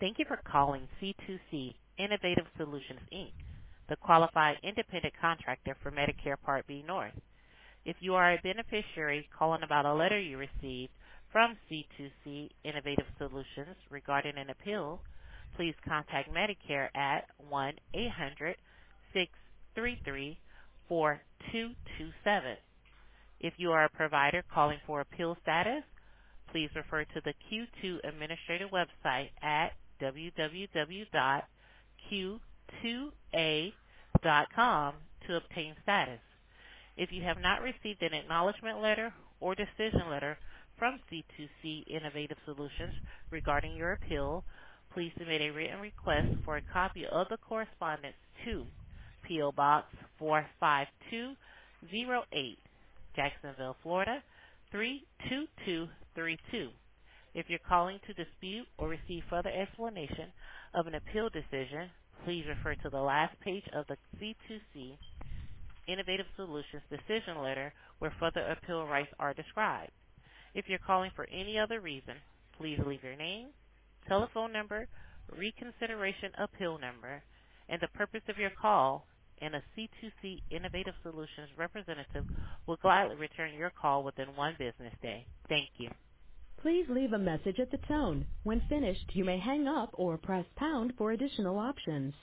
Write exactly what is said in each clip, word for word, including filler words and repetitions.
Thank you for calling C two C Innovative Solutions, Incorporated, the qualified independent contractor for Medicare Part B North. If you are a beneficiary calling about a letter you received from C two C Innovative Solutions regarding an appeal, please contact Medicare at one eight hundred six three three four two two seven. If you are a provider calling for appeal status, please refer to the Q two Administrator website at w w w dot q two a dot com to obtain status. If you have not received an acknowledgment letter or decision letter from C two C Innovative Solutions regarding your appeal, please submit a written request for a copy of the correspondence to P O. Box four five two zero eight, Jacksonville, Florida three two two three two. If you're calling to dispute or receive further explanation of an appeal decision, please refer to the last page of the C two C Innovative Solutions decision letter where further appeal rights are described. If you're calling for any other reason, please leave your name, telephone number, reconsideration appeal number, and the purpose of your call, and a C two C Innovative Solutions representative will gladly return your call within one business day. Thank you. Please leave a message at the tone. When finished, you may hang up or press pound for additional options.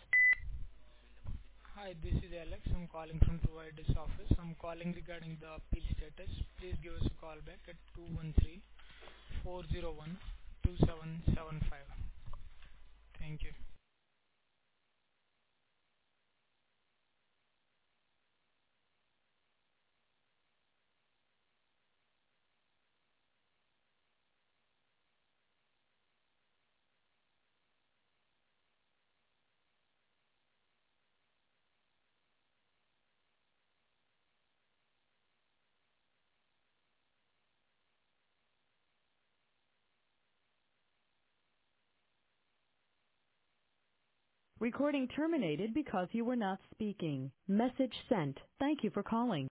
Hi, this is Alex. I'm calling from provider's office. I'm calling regarding the appeal status. Please give us a call back at two one three, four zero one, two seven seven five. Thank you. Recording terminated because you were not speaking. Message sent. Thank you for calling.